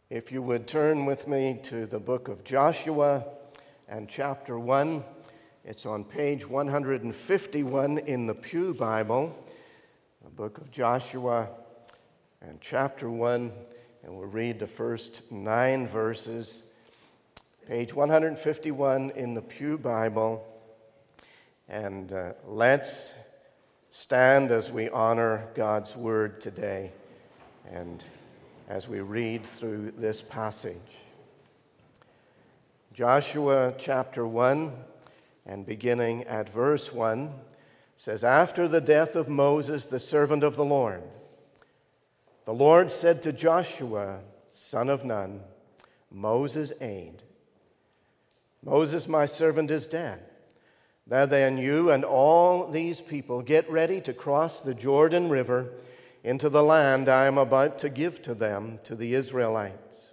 If you would turn with me to the book of Joshua and chapter 1. It's on page 151 in the Pew Bible, the book of Joshua and chapter 1, and we'll read the first 9 verses. Page 151 in the Pew Bible, and let's stand as we honor God's Word today and as we read through this passage. Joshua chapter 1, and beginning at verse 1, says, "After the death of Moses, the servant of the Lord said to Joshua, son of Nun, Moses' aide, Moses, my servant, is dead. Now then, you and all these people get ready to cross the Jordan River into the land I am about to give to them, to the Israelites.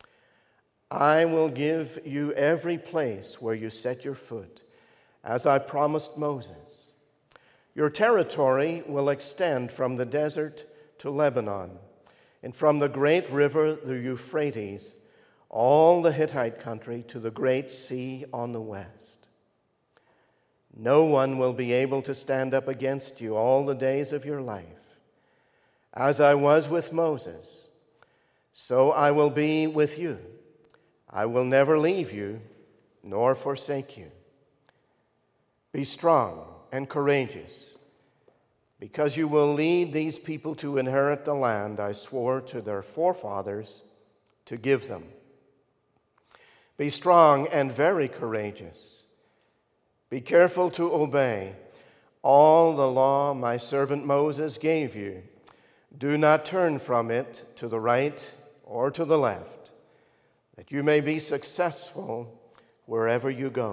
I will give you every place where you set your foot, as I promised Moses. Your territory will extend from the desert to Lebanon, and from the great river, the Euphrates, all the Hittite country to the great sea on the west. No one will be able to stand up against you all the days of your life. As I was with Moses, so I will be with you. I will never leave you nor forsake you. Be strong and courageous, because you will lead these people to inherit the land I swore to their forefathers to give them. Be strong and very courageous. Be careful to obey all the law my servant Moses gave you. Do not turn from it to the right or to the left, that you may be successful wherever you go.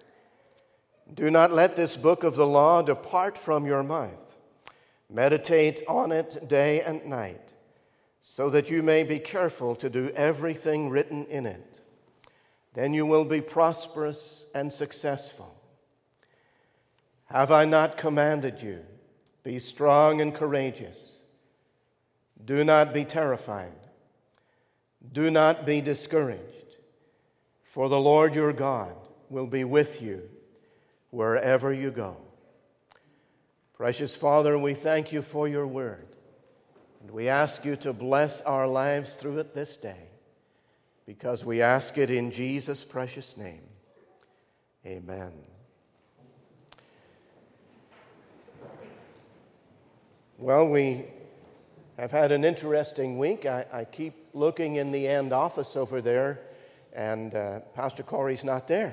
Do not let this book of the law depart from your mouth. Meditate on it day and night, so that you may be careful to do everything written in it. Then you will be prosperous and successful. Have I not commanded you? Be strong and courageous. Do not be terrified. Do not be discouraged, for the Lord your God will be with you wherever you go." Precious Father, we thank you for your word, and we ask you to bless our lives through it this day, because we ask it in Jesus' precious name. Amen. Well, we have had an interesting week. I keep looking in the end office over there, and Pastor Corey's not there.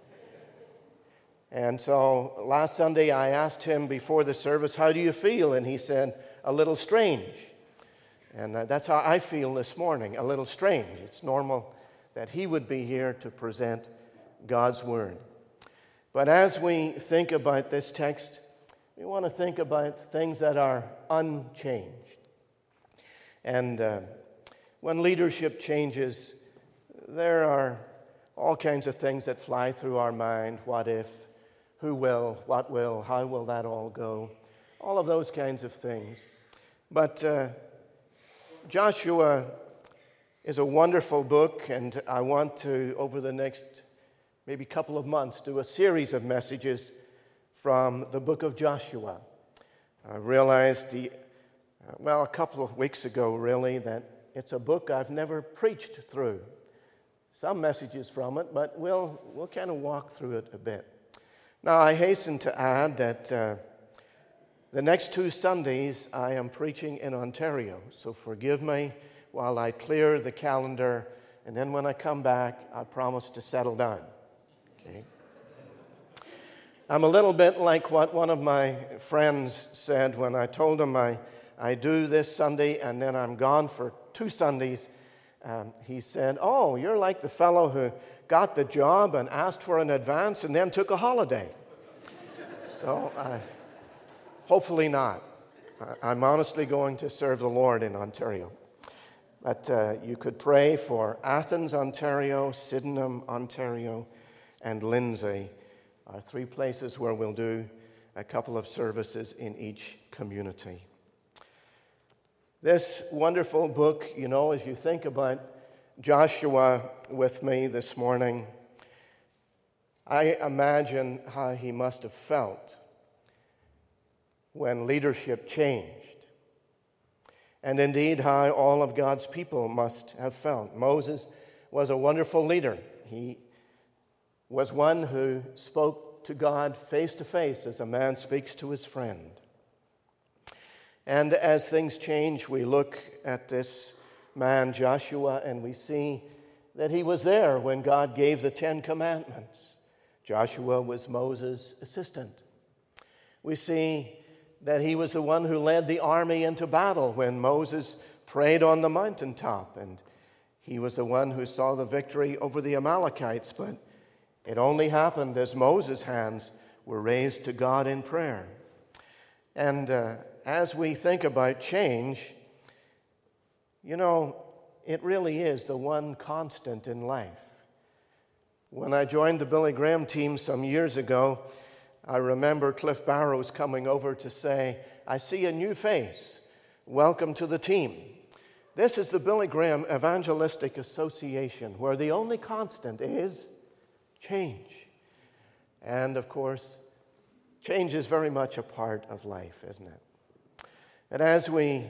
And so last Sunday I asked him before the service, "How do you feel?" And he said, "A little strange." And that's how I feel this morning, a little strange. It's normal that he would be here to present God's Word. But as we think about this text, we want to think about things that are unchanged. And when leadership changes, there are all kinds of things that fly through our mind. What if? Who will? What will? How will that all go? All of those kinds of things. But Joshua is a wonderful book, and I want to, over the next maybe couple of months, do a series of messages from the book of Joshua. I realized a couple of weeks ago, really, that it's a book I've never preached through. Some messages from it, but we'll kind of walk through it a bit. Now, I hasten to add that the next 2 Sundays I am preaching in Ontario, so forgive me while I clear the calendar, and then when I come back, I promise to settle down. Okay? I'm a little bit like what one of my friends said when I told him I do this Sunday and then I'm gone for 2 Sundays. He said, "Oh, you're like the fellow who got the job and asked for an advance and then took a holiday." So hopefully not. I'm honestly going to serve the Lord in Ontario. But you could pray for Athens, Ontario, Sydenham, Ontario, and Lindsay, are 3 places where we'll do a couple of services in each community. This wonderful book, as you think about Joshua with me this morning, I imagine how he must have felt when leadership changed. And indeed, how all of God's people must have felt. Moses was a wonderful leader. He was one who spoke to God face to face as a man speaks to his friend. And as things change, we look at this man, Joshua, and we see that he was there when God gave the 10 Commandments. Joshua was Moses' assistant. We see that he was the one who led the army into battle when Moses prayed on the mountaintop, and he was the one who saw the victory over the Amalekites, but it only happened as Moses' hands were raised to God in prayer. And as we think about change, it really is the one constant in life. When I joined the Billy Graham team some years ago, I remember Cliff Barrows coming over to say, "I see a new face. Welcome to the team." This is the Billy Graham Evangelistic Association, where the only constant is change. And of course, change is very much a part of life, isn't it? And as we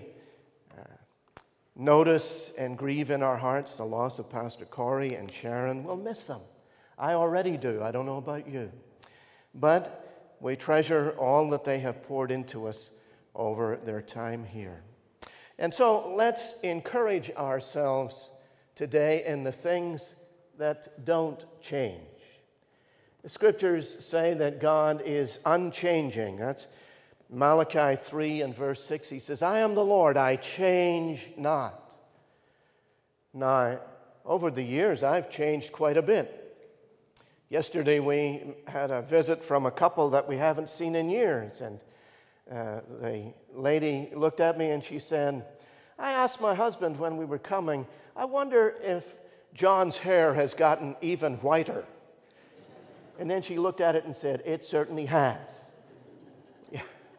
notice and grieve in our hearts the loss of Pastor Corey and Sharon, we'll miss them. I already do. I don't know about you. But we treasure all that they have poured into us over their time here. And so let's encourage ourselves today in the things that don't change. The scriptures say that God is unchanging. That's Malachi 3 and verse 6. He says, "I am the Lord, I change not." Now, over the years, I've changed quite a bit. Yesterday, we had a visit from a couple that we haven't seen in years, and the lady looked at me and she said, "I asked my husband when we were coming, I wonder if John's hair has gotten even whiter." And then she looked at it and said, "It certainly has." Yeah.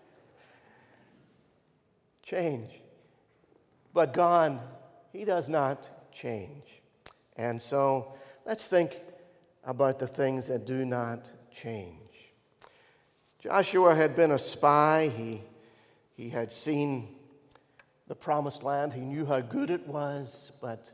Change. But God, He does not change. And so let's think about the things that do not change. Joshua had been a spy. He had seen the promised land. He knew how good it was, but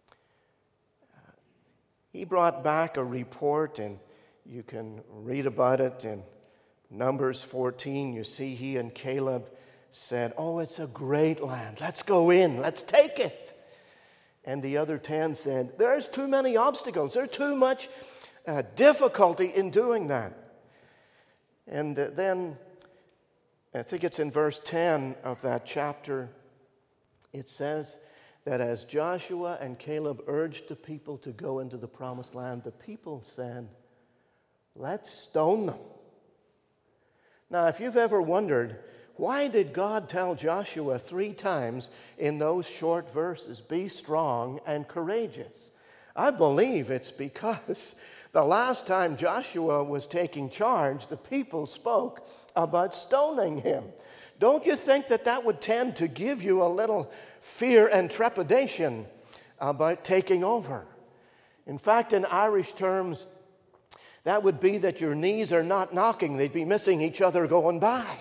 he brought back a report, and you can read about it in Numbers 14. You see he and Caleb said, "Oh, it's a great land. Let's go in. Let's take it." And the other 10 said, "There's too many obstacles. There's too much difficulty in doing that." And then, I think it's in verse 10 of that chapter, it says that as Joshua and Caleb urged the people to go into the promised land, the people said, "Let's stone them." Now, if you've ever wondered, why did God tell Joshua 3 times in those short verses, "Be strong and courageous"? I believe it's because the last time Joshua was taking charge, the people spoke about stoning him. Don't you think that would tend to give you a little fear and trepidation about taking over? In fact, in Irish terms, that would be that your knees are not knocking, they'd be missing each other going by.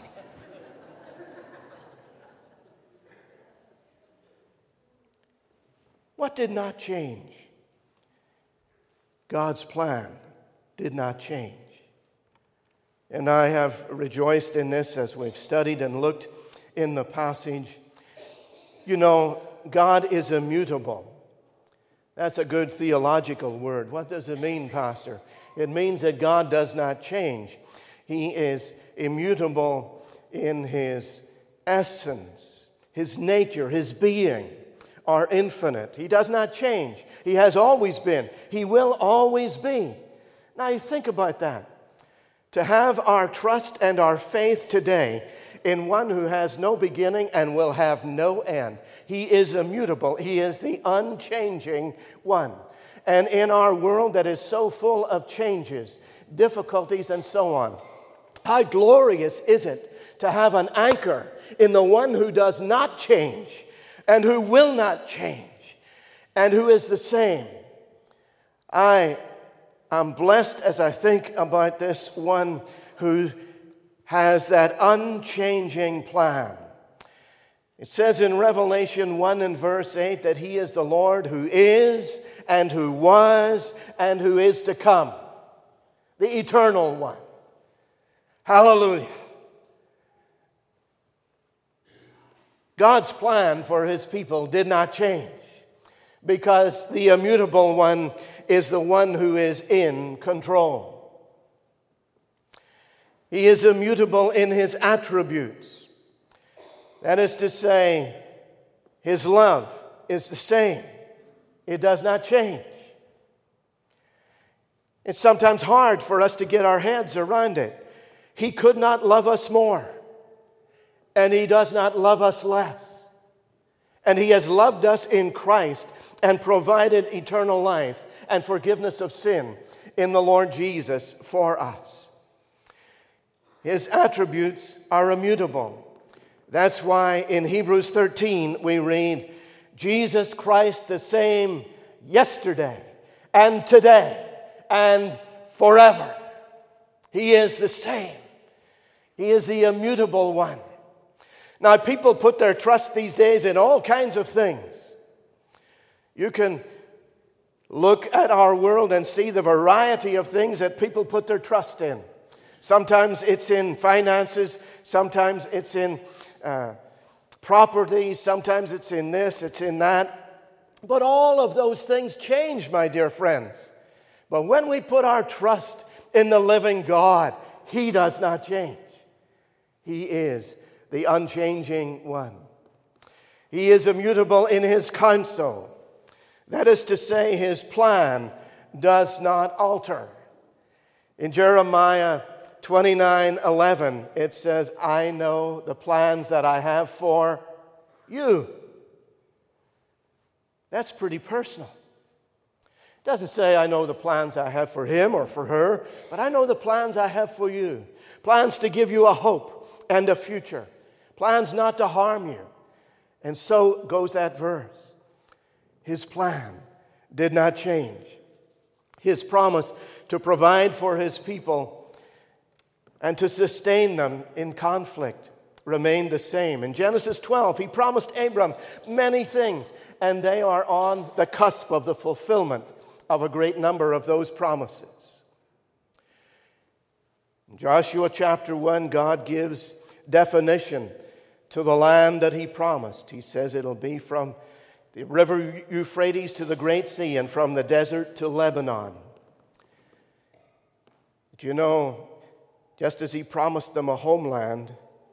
What did not change? God's plan did not change. And I have rejoiced in this as we've studied and looked in the passage. God is immutable. That's a good theological word. What does it mean, Pastor? It means that God does not change. He is immutable in His essence, His nature, His being are infinite. He does not change. He has always been. He will always be. Now you think about that. To have our trust and our faith today in one who has no beginning and will have no end. He is immutable. He is the unchanging one. And in our world that is so full of changes, difficulties, and so on, how glorious is it to have an anchor in the one who does not change and who will not change. and who is the same. I am blessed as I think about this one who has that unchanging plan. It says in Revelation 1 and verse 8 that he is the Lord who is and who was and who is to come, the eternal one. Hallelujah. God's plan for his people did not change because the immutable one is the one who is in control. He is immutable in his attributes. That is to say, his love is the same. It does not change. It's sometimes hard for us to get our heads around it. He could not love us more, and he does not love us less. And he has loved us in Christ and provided eternal life and forgiveness of sin in the Lord Jesus for us. His attributes are immutable. That's why in Hebrews 13 we read, Jesus Christ the same yesterday and today and forever. He is the same. He is the immutable one. Now, people put their trust these days in all kinds of things. You can look at our world and see the variety of things that people put their trust in. Sometimes it's in finances, sometimes it's in property, sometimes it's in this, it's in that. But all of those things change, my dear friends. But when we put our trust in the living God, he does not change. He is the unchanging one. He is immutable in his counsel. That is to say, his plan does not alter. In Jeremiah 29:11, it says, I know the plans that I have for you. That's pretty personal. It doesn't say I know the plans I have for him or for her, but I know the plans I have for you. Plans to give you a hope and a future. Plans not to harm you. And so goes that verse. His plan did not change. His promise to provide for his people and to sustain them in conflict remained the same. In Genesis 12, he promised Abram many things, and they are on the cusp of the fulfillment of a great number of those promises. In Joshua chapter 1, God gives definition to the land that he promised. He says it'll be from the river Euphrates to the Great Sea and from the desert to Lebanon. But you know, just as he promised them a homeland,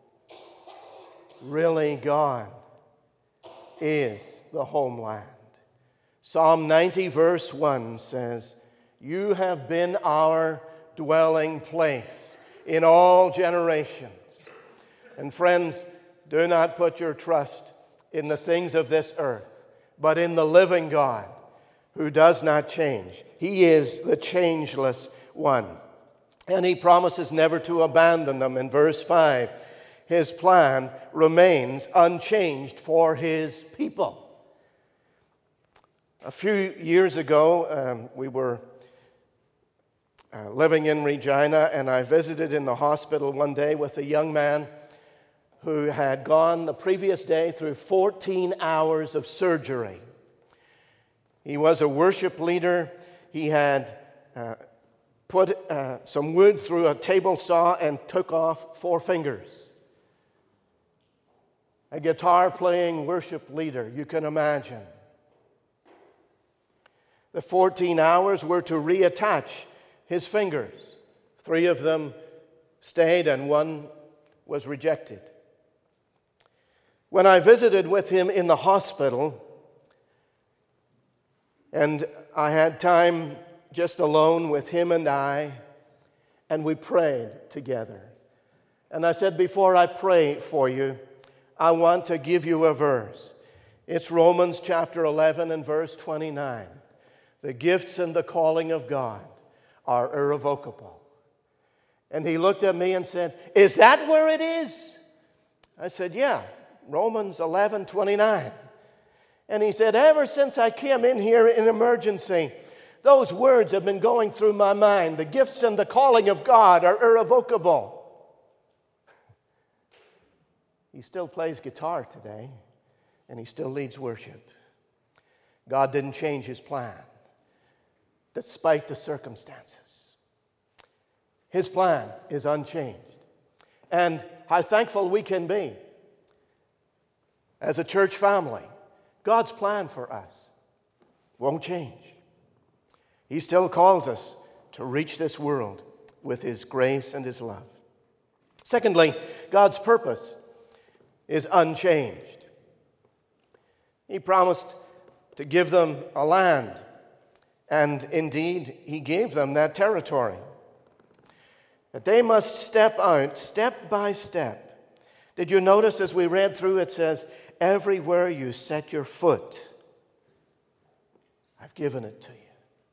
really God is the homeland. Psalm 90 verse 1 says, you have been our dwelling place in all generations. And friends, do not put your trust in the things of this earth, but in the living God who does not change. He is the changeless one. And he promises never to abandon them. In verse 5, his plan remains unchanged for his people. A few years ago, we were living in Regina, and I visited in the hospital one day with a young man who had gone the previous day through 14 hours of surgery. He was a worship leader. He had put some wood through a table saw and took off 4 fingers. A guitar-playing worship leader, you can imagine. The 14 hours were to reattach his fingers. 3 of them stayed and 1 was rejected. When I visited with him in the hospital, and I had time just alone with him and we prayed together. And I said, before I pray for you, I want to give you a verse. It's Romans chapter 11 and verse 29. The gifts and the calling of God are irrevocable. And he looked at me and said, is that where it is? I said, yeah, Romans 11:29. And he said, ever since I came in here in emergency, those words have been going through my mind. The gifts and the calling of God are irrevocable. He still plays guitar today, and he still leads worship. God didn't change his plan, despite the circumstances. His plan is unchanged. And how thankful we can be as a church family. God's plan for us won't change. He still calls us to reach this world with his grace and his love. Secondly, God's purpose is unchanged. He promised to give them a land, and indeed, he gave them that territory. But they must step out, step by step. Did you notice as we read through, it says, everywhere you set your foot, I've given it to you.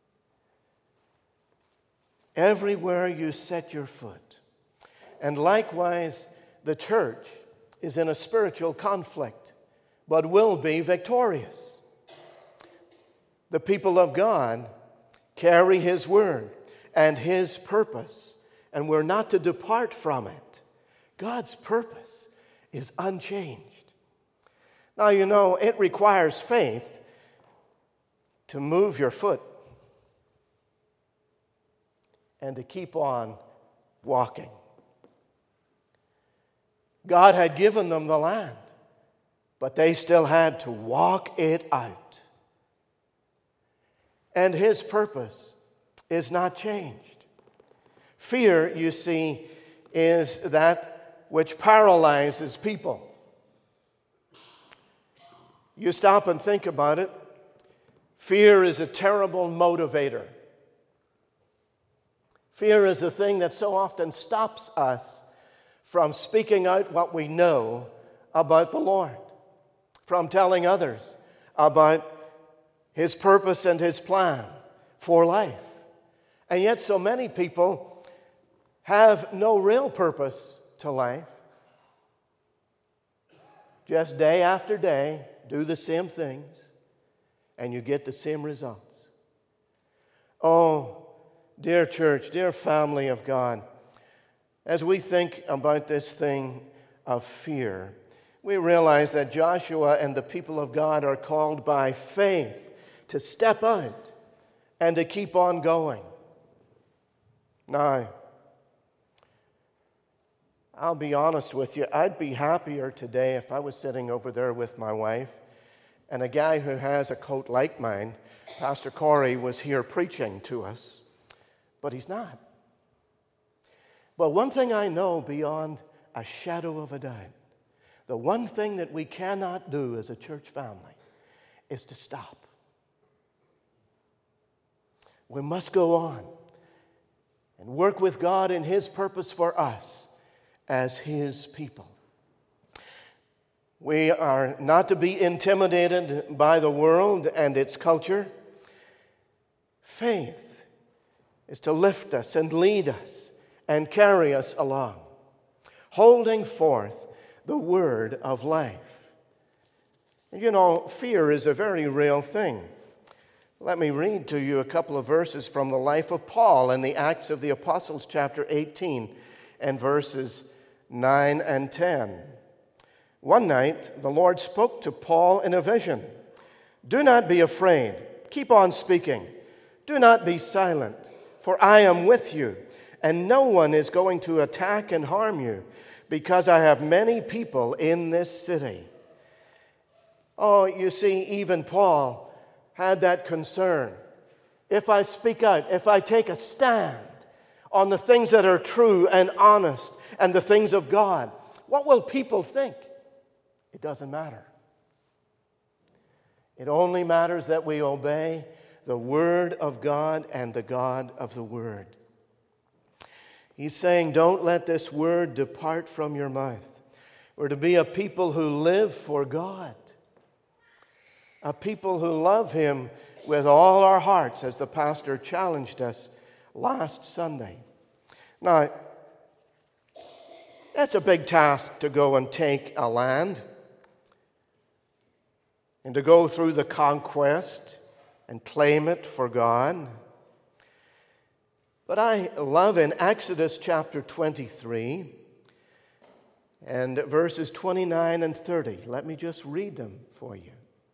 Everywhere you set your foot. And likewise, the church is in a spiritual conflict, but will be victorious. The people of God carry his word and his purpose, and we're not to depart from it. God's purpose is unchanged. Now, you know, it requires faith to move your foot and to keep on walking. God had given them the land, but they still had to walk it out. And his purpose is not changed. Fear, you see, is that which paralyzes people. You stop and think about it. Fear is a terrible motivator. Fear is the thing that so often stops us from speaking out what we know about the Lord, from telling others about his purpose and his plan for life. And yet so many people have no real purpose to life. Just day after day, do the same things, and you get the same results. Oh, dear church, dear family of God, as we think about this thing of fear, we realize that Joshua and the people of God are called by faith to step out and to keep on going. Now, I'll be honest with you, I'd be happier today if I was sitting over there with my wife and a guy who has a coat like mine, Pastor Corey, was here preaching to us, but he's not. But one thing I know beyond a shadow of a doubt, the one thing that we cannot do as a church family is to stop. We must go on and work with God in his purpose for us as his people. We are not to be intimidated by the world and its culture. Faith is to lift us and lead us and carry us along, holding forth the word of life. You know, fear is a very real thing. Let me read to you a couple of verses from the life of Paul in the Acts of the Apostles, chapter 18, and verses 9 and 10. One night, the Lord spoke to Paul in a vision. Do not be afraid. Keep on speaking. Do not be silent, for I am with you, and no one is going to attack and harm you, because I have many people in this city. Oh, you see, even Paul had that concern. If I speak out, if I take a stand on the things that are true and honest and the things of God, what will people think? It doesn't matter. It only matters that we obey the Word of God and the God of the Word. He's saying, don't let this word depart from your mouth. We're to be a people who live for God, a people who love him with all our hearts, as the pastor challenged us last Sunday. Now, that's a big task to go and take a land. and to go through the conquest and claim it for God. But I love in Exodus chapter 23 and verses 29 and 30. Let me just read them for you.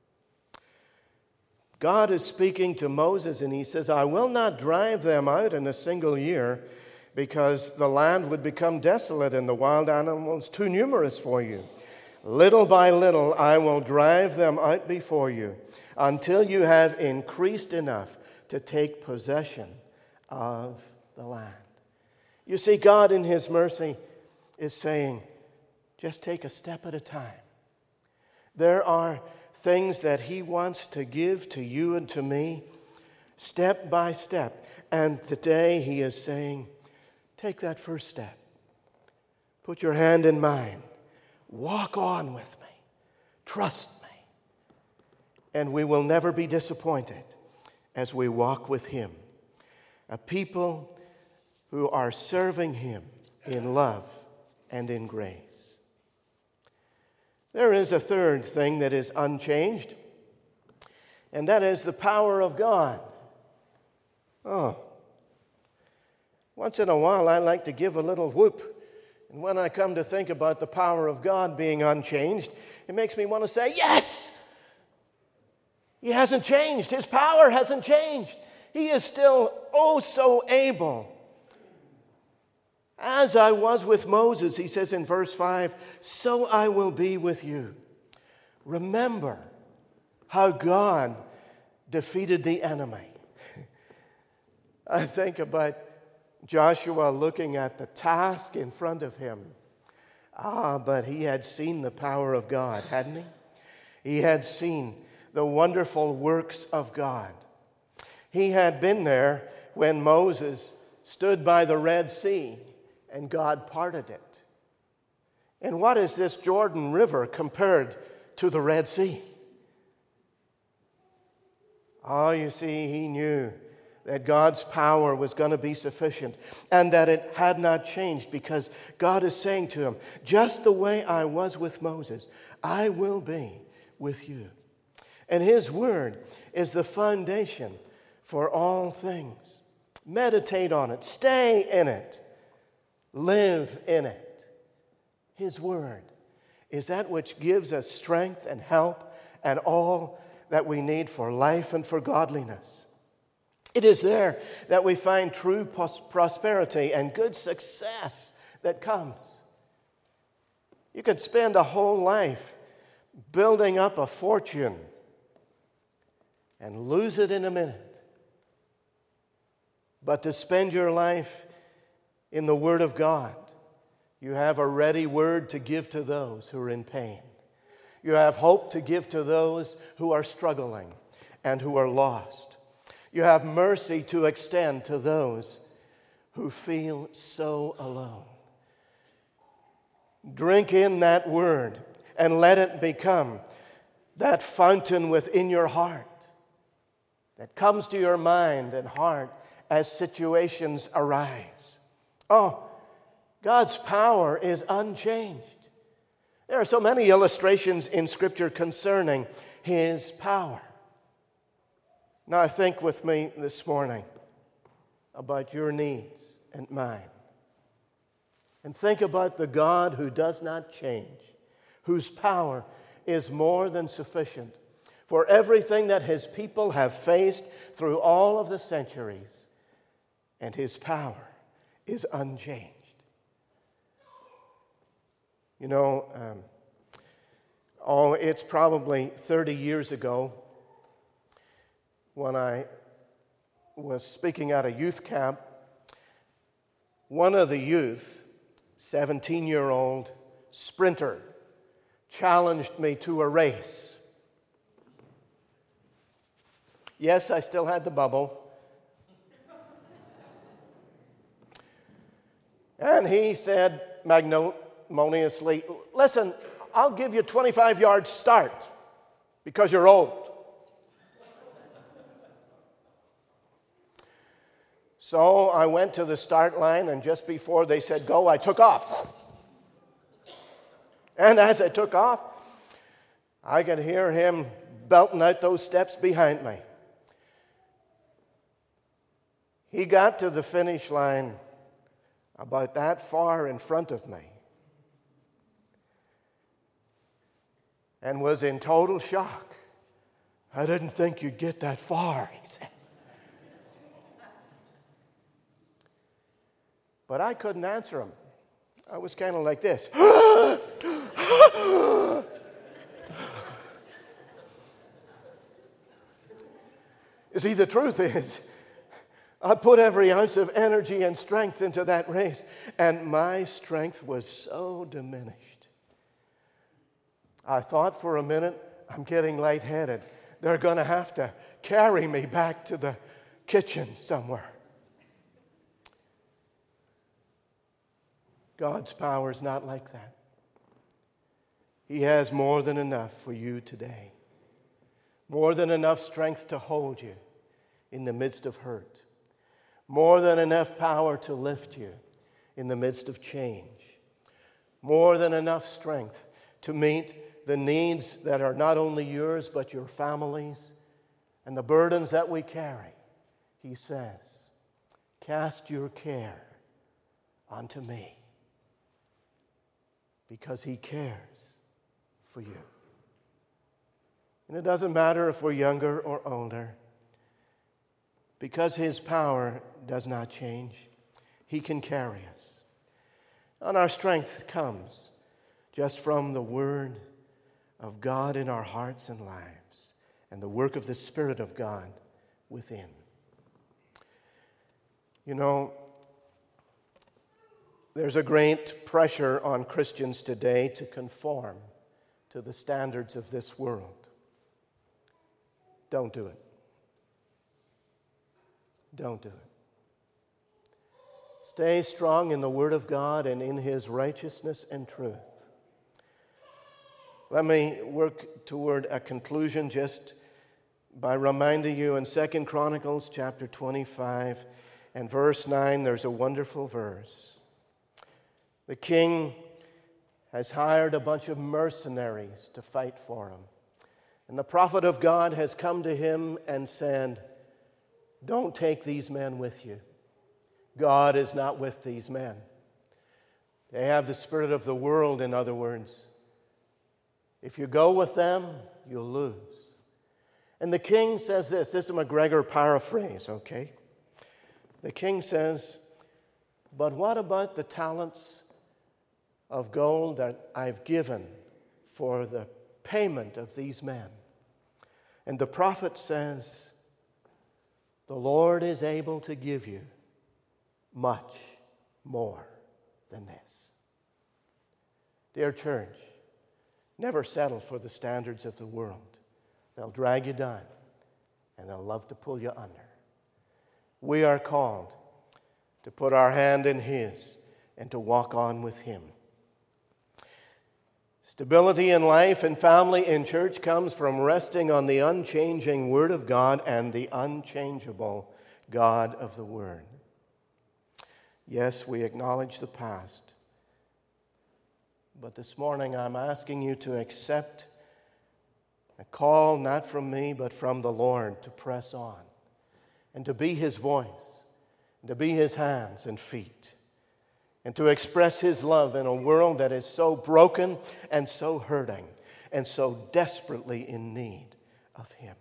God is speaking to Moses, and he says, I will not drive them out in a single year, because the land would become desolate and the wild animals too numerous for you. Little by little I will drive them out before you, until you have increased enough to take possession of the land. You see, God in his mercy is saying, just take a step at a time. There are things that he wants to give to you and to me, step by step. And today he is saying, take that first step. Put your hand in mine. Walk on with me. Trust me. And we will never be disappointed as we walk with him. A people who are serving him in love and in grace. There is a third thing that is unchanged, and that is the power of God. Once in a while I like to give a little whoop, and when I come to think about the power of God being unchanged, it makes me want to say, yes! He hasn't changed. His power hasn't changed. He is still oh so able. As I was with Moses, he says in verse 5, so I will be with you. Remember how God defeated the enemy. I think about Joshua looking at the task in front of him. But he had seen the power of God, hadn't he? He had seen the wonderful works of God. He had been there when Moses stood by the Red Sea and God parted it. And what is this Jordan River compared to the Red Sea? You see, he knew that God's power was going to be sufficient and that it had not changed, because God is saying to him, just the way I was with Moses, I will be with you. And his word is the foundation for all things. Meditate on it. Stay in it. Live in it. His word is that which gives us strength and help and all that we need for life and for godliness. It is there that we find true prosperity and good success that comes. You could spend a whole life building up a fortune and lose it in a minute. But to spend your life in the Word of God, you have a ready word to give to those who are in pain. You have hope to give to those who are struggling and who are lost. You have mercy to extend to those who feel so alone. Drink in that word and let it become that fountain within your heart that comes to your mind and heart as situations arise. God's power is unchanged. There are so many illustrations in Scripture concerning his power. Now think with me this morning about your needs and mine. And think about the God who does not change, whose power is more than sufficient for everything that his people have faced through all of the centuries. And his power is unchanged. It's probably 30 years ago when I was speaking at a youth camp. One of the youth, 17-year-old sprinter, challenged me to a race. Yes, I still had the bubble. And he said magnanimously, listen, I'll give you a 25-yard start because you're old. So I went to the start line, and just before they said go, I took off. And as I took off, I could hear him belting out those steps behind me. He got to the finish line about that far in front of me and was in total shock. "I didn't think you'd get that far," he said. But I couldn't answer him. I was kind of like this. You see, the truth is, I put every ounce of energy and strength into that race, and my strength was so diminished. I thought for a minute, I'm getting lightheaded. They're going to have to carry me back to the kitchen somewhere. God's power is not like that. He has more than enough for you today. More than enough strength to hold you in the midst of hurt. More than enough power to lift you in the midst of change. More than enough strength to meet the needs that are not only yours but your family's and the burdens that we carry. He says, "Cast your care onto me," because He cares for you. And it doesn't matter if we're younger or older, because His power does not change. He can carry us. And our strength comes just from the Word of God in our hearts and lives and the work of the Spirit of God within. You know, there's a great pressure on Christians today to conform to the standards of this world. Don't do it. Don't do it. Stay strong in the Word of God and in His righteousness and truth. Let me work toward a conclusion just by reminding you in 2 Chronicles chapter 25 and verse 9, there's a wonderful verse. The king has hired a bunch of mercenaries to fight for him. And the prophet of God has come to him and said, "Don't take these men with you. God is not with these men. They have the spirit of the world, in other words. If you go with them, you'll lose." And the king says this is a McGregor paraphrase, okay? The king says, "But what about the talents of gold that I've given for the payment of these men?" And the prophet says, "The Lord is able to give you much more than this." Dear church, never settle for the standards of the world. They'll drag you down, and they'll love to pull you under. We are called to put our hand in His and to walk on with Him. Stability in life and family in church comes from resting on the unchanging Word of God and the unchangeable God of the Word. Yes, we acknowledge the past. But this morning I'm asking you to accept a call not from me but from the Lord to press on and to be His voice and to be His hands and feet and to express His love in a world that is so broken and so hurting and so desperately in need of Him.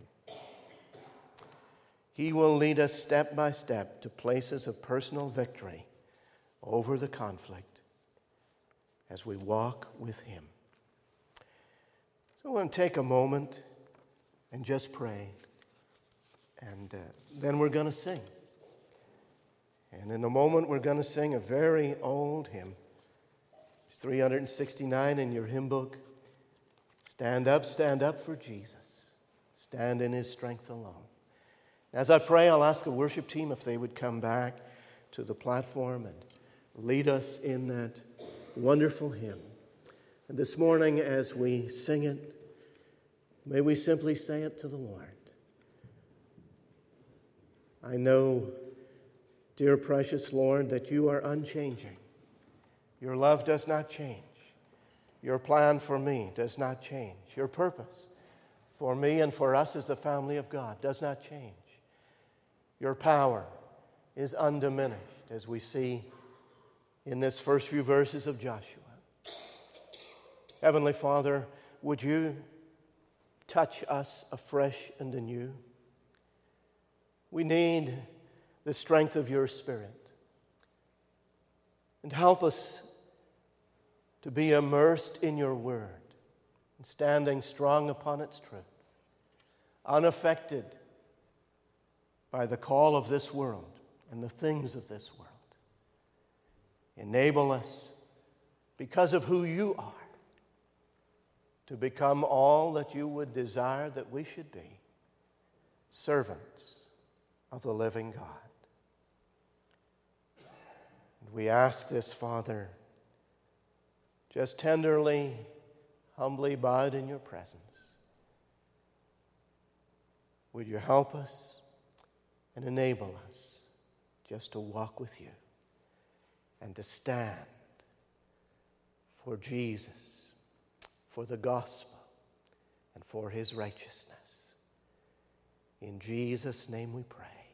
He will lead us step by step to places of personal victory over the conflict as we walk with Him. So I want to take a moment and just pray, and then we're going to sing. And in a moment we're going to sing a very old hymn. It's 369 in your hymn book. Stand up for Jesus. Stand in His strength alone. As I pray, I'll ask the worship team if they would come back to the platform and lead us in that wonderful hymn. And this morning as we sing it, may we simply say it to the Lord. I know, dear precious Lord, that You are unchanging. Your love does not change. Your plan for me does not change. Your purpose for me and for us as the family of God does not change. Your power is undiminished, as we see in this first few verses of Joshua. Heavenly Father, would you touch us afresh and anew? We need the strength of your Spirit. And help us to be immersed in your word and standing strong upon its truth, unaffected by the call of this world and the things of this world. Enable us, because of who you are, to become all that you would desire that we should be, servants of the living God. And we ask this, Father, just tenderly, humbly bowed in your presence. Would you help us and enable us just to walk with you and to stand for Jesus, for the gospel, and for his righteousness. In Jesus' name we pray.